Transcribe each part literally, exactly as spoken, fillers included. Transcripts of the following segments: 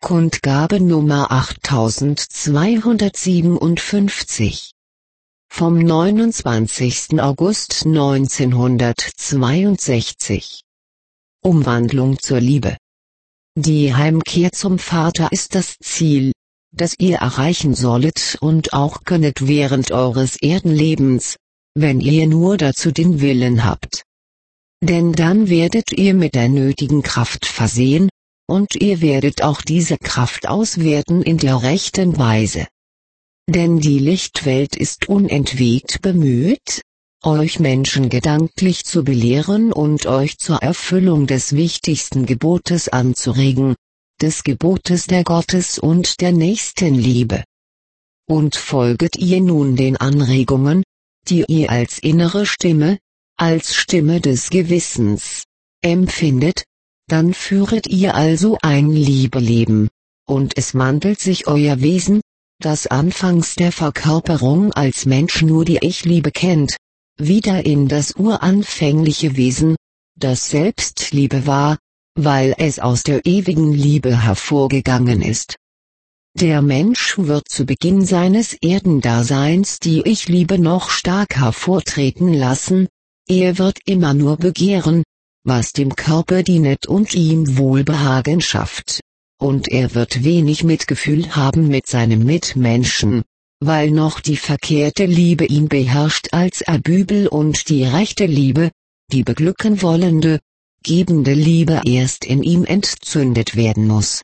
Kundgabe Nummer achttausendzweihundertsiebenundfünfzig. Vom neunundzwanzigsten August neunzehnhundertzweiundsechzig. Umwandlung zur Liebe. Die Heimkehr zum Vater ist das Ziel, das ihr erreichen sollet und auch könnet während eures Erdenlebens, wenn ihr nur dazu den Willen habt. Denn dann werdet ihr mit der nötigen Kraft versehen, und ihr werdet auch diese Kraft auswerten in der rechten Weise. Denn die Lichtwelt ist unentwegt bemüht, euch Menschen gedanklich zu belehren und euch zur Erfüllung des wichtigsten Gebotes anzuregen, des Gebotes der Gottes- und der Nächstenliebe. Und folget ihr nun den Anregungen, die ihr als innere Stimme, als Stimme des Gewissens, empfindet, dann führet ihr also ein Liebeleben, und es wandelt sich euer Wesen, das anfangs der Verkörperung als Mensch nur die Ich-Liebe kennt, wieder in das uranfängliche Wesen, das Selbstliebe war, weil es aus der ewigen Liebe hervorgegangen ist. Der Mensch wird zu Beginn seines Erdendaseins die Ich-Liebe noch stark hervortreten lassen, er wird immer nur begehren, was dem Körper dienet und ihm Wohlbehagen schafft, und er wird wenig Mitgefühl haben mit seinem Mitmenschen, weil noch die verkehrte Liebe ihn beherrscht als Erbübel und die rechte Liebe, die beglücken wollende, gebende Liebe erst in ihm entzündet werden muss.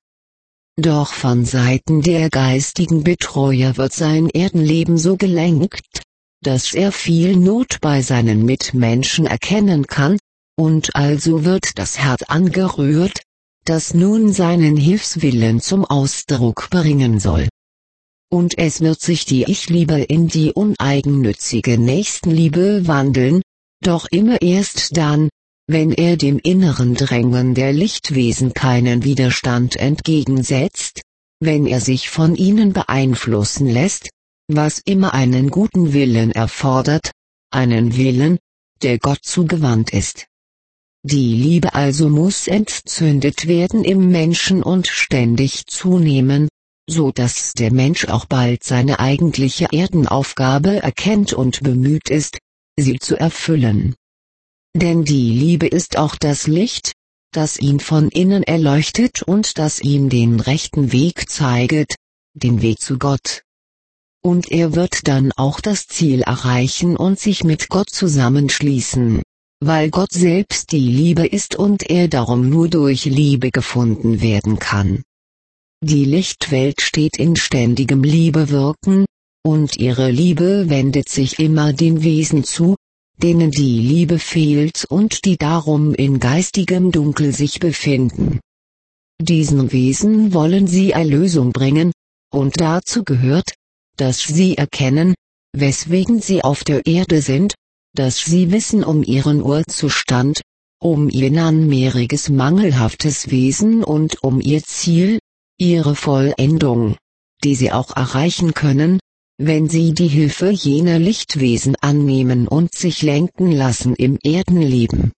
Doch von Seiten der geistigen Betreuer wird sein Erdenleben so gelenkt, dass er viel Not bei seinen Mitmenschen erkennen kann, und also wird das Herz angerührt, das nun seinen Hilfswillen zum Ausdruck bringen soll. Und es wird sich die Ich-Liebe in die uneigennützige Nächstenliebe wandeln, doch immer erst dann, wenn er dem inneren Drängen der Lichtwesen keinen Widerstand entgegensetzt, wenn er sich von ihnen beeinflussen lässt, was immer einen guten Willen erfordert, einen Willen, der Gott zugewandt ist. Die Liebe also muss entzündet werden im Menschen und ständig zunehmen, so dass der Mensch auch bald seine eigentliche Erdenaufgabe erkennt und bemüht ist, sie zu erfüllen. Denn die Liebe ist auch das Licht, das ihn von innen erleuchtet und das ihm den rechten Weg zeiget, den Weg zu Gott. Und er wird dann auch das Ziel erreichen und sich mit Gott zusammenschließen, weil Gott selbst die Liebe ist und er darum nur durch Liebe gefunden werden kann. Die Lichtwelt steht in ständigem Liebewirken, und ihre Liebe wendet sich immer den Wesen zu, denen die Liebe fehlt und die darum in geistigem Dunkel sich befinden. Diesen Wesen wollen sie Erlösung bringen, und dazu gehört, dass sie erkennen, weswegen sie auf der Erde sind, dass sie wissen um ihren Urzustand, um ihr nunmehriges mangelhaftes Wesen und um ihr Ziel, ihre Vollendung, die sie auch erreichen können, wenn sie die Hilfe jener Lichtwesen annehmen und sich lenken lassen im Erdenleben.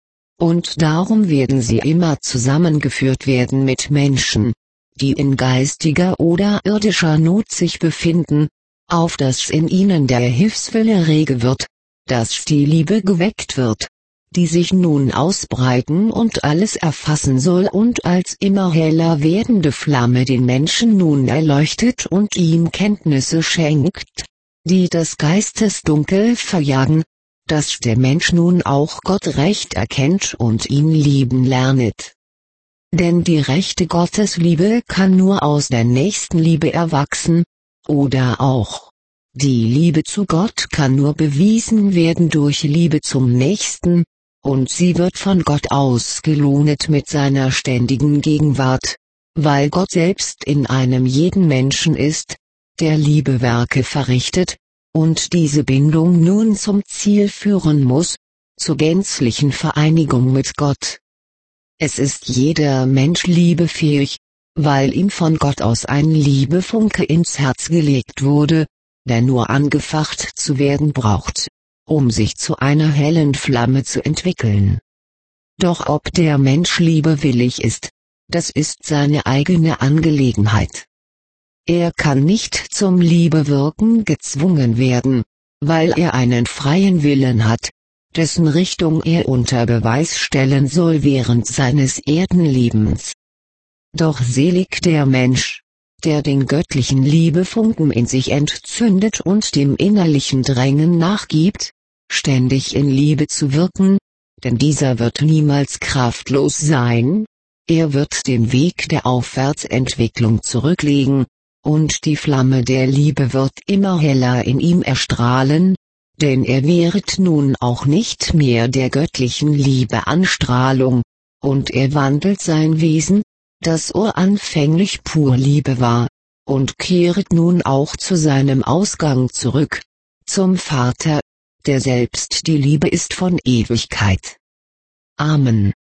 Und darum werden sie immer zusammengeführt werden mit Menschen, die in geistiger oder irdischer Not sich befinden, auf dass in ihnen der Hilfswille rege wird, dass die Liebe geweckt wird, die sich nun ausbreiten und alles erfassen soll und als immer heller werdende Flamme den Menschen nun erleuchtet und ihm Kenntnisse schenkt, die das Geistesdunkel verjagen, dass der Mensch nun auch Gott recht erkennt und ihn lieben lernet. Denn die rechte Gottesliebe kann nur aus der Nächstenliebe erwachsen, oder auch die Liebe zu Gott kann nur bewiesen werden durch Liebe zum Nächsten, und sie wird von Gott ausgelohnet mit seiner ständigen Gegenwart, weil Gott selbst in einem jeden Menschen ist, der Liebewerke verrichtet, und diese Bindung nun zum Ziel führen muss, zur gänzlichen Vereinigung mit Gott. Es ist jeder Mensch liebefähig, weil ihm von Gott aus ein Liebefunke ins Herz gelegt wurde, der nur angefacht zu werden braucht, um sich zu einer hellen Flamme zu entwickeln. Doch ob der Mensch liebewillig ist, das ist seine eigene Angelegenheit. Er kann nicht zum Liebewirken gezwungen werden, weil er einen freien Willen hat, dessen Richtung er unter Beweis stellen soll während seines Erdenlebens. Doch selig der Mensch, der den göttlichen Liebefunken in sich entzündet und dem innerlichen Drängen nachgibt, ständig in Liebe zu wirken, denn dieser wird niemals kraftlos sein, er wird den Weg der Aufwärtsentwicklung zurücklegen, und die Flamme der Liebe wird immer heller in ihm erstrahlen, denn er wehret nun auch nicht mehr der göttlichen Liebe Anstrahlung, und er wandelt sein Wesen, das uranfänglich pur Liebe war, und kehret nun auch zu seinem Ausgang zurück, zum Vater, der selbst die Liebe ist von Ewigkeit. Amen.